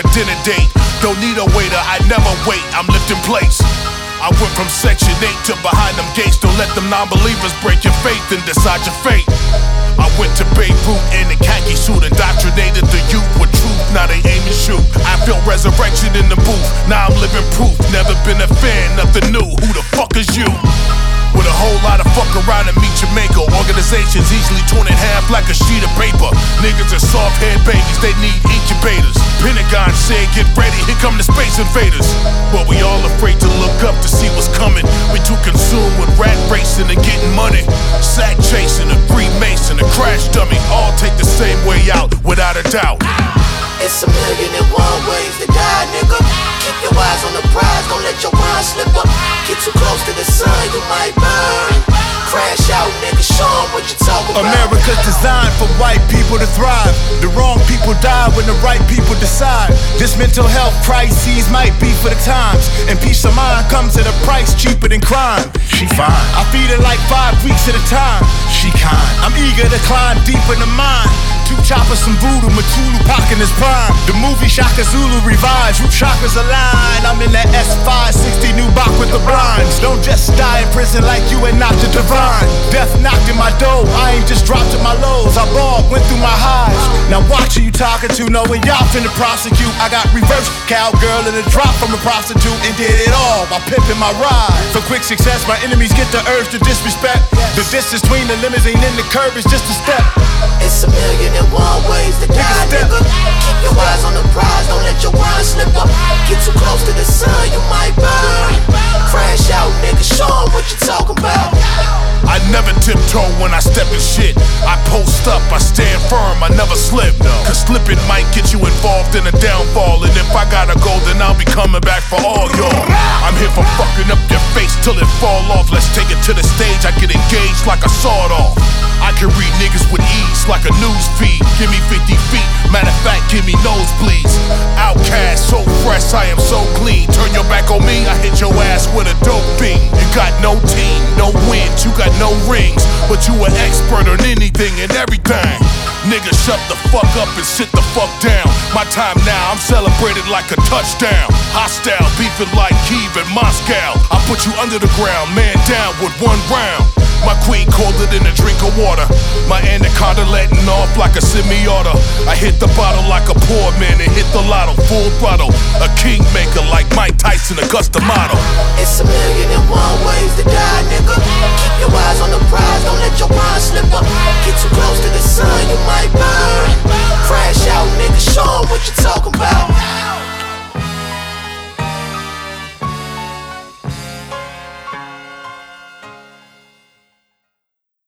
a dinner date. Don't need a waiter, I never wait, I'm lifting plates. I went from section 8 to behind them gates. Don't let them non-believers break your faith and decide your fate. I went to Beirut in a khaki suit, indoctrinated the youth with truth, now they aim and shoot. I feel resurrection in the booth, now I'm living proof. Never been a fan, nothing new, who the fuck is you? With a whole lot of fuck around and meet Jamaica. Organizations easily torn in half like a sheet of paper. Niggas are soft-head babies, they need incubators. Pentagon said get ready, here come the space invaders. But we all afraid to look up to see what's coming. We too consumed with rat racing and getting money. Sack chasing, a Freemason, a crash dummy. All take the same way out, without a doubt. It's 1,000,001 ways to die, nigga. Keep your eyes on the prize, don't let your mind slip up. Get too close to the sun, you might burn. Crash out, nigga, show 'em what you talking about. America's designed for white people to thrive. The wrong people die when the right people decide. This mental health crises might be for the times, and peace of mind comes at a price cheaper than crime. She fine, I feed her like 5 weeks at a time. She kind, I'm eager to climb deep in the mind. 2 choppers, some voodoo, Matulu Pac in his prime. The movie Shaka Zulu revives, root chakras align. I'm in that S560 new Bach with the blinds. Don't just die in prison like you and not the divine. Death knocked in my door, I ain't just dropped at my lows. I balled, went through my highs. Now watch who you talking to, knowing y'all finna prosecute. I got reverse cowgirl and a drop from a prostitute, and did it all by pimping my ride. For quick success, my enemies get the urge to disrespect. The distance between the limousine and the curb is just a step. It's 1,000,001 ways to die, nigga. Keep your eyes on the prize, don't let your grind slip up. Get too close to the sun, you might burn. Crash out, nigga, show 'em what you talking about. I never tiptoe when I step in shit. I post up, I stand firm, I never slip. Cause slipping might get you involved in a downfall. And if I gotta go, then I'll be coming back for all y'all. I'm here for fucking up your face till it fall off. Let's take it to the stage, I get engaged like a sawed off. I can read niggas with ease like a news feed. Give me 50 feet, matter of fact, give me nosebleeds. Outcast, so fresh, I am so clean. Turn your back on me, I hit your ass with a dope beam. You got no team, no wins, you got no rings, but you an expert on anything and everything. Nigga, shut the fuck up and sit the fuck down. My time now, I'm celebrated like a touchdown. Hostile, beefing like Kiev and Moscow. I put you under the ground, man down with 1 round. My queen colder than a drink of water. My anaconda letting off like a semi-auto. I hit the bottle like a poor man and hit the lotto full throttle. A kingmaker like Mike Tyson, Augusta model. It's 1,000,001 ways to die, nigga. Keep your eyes on the prize, don't let your mind slip up. Get too close to the sun, you might burn.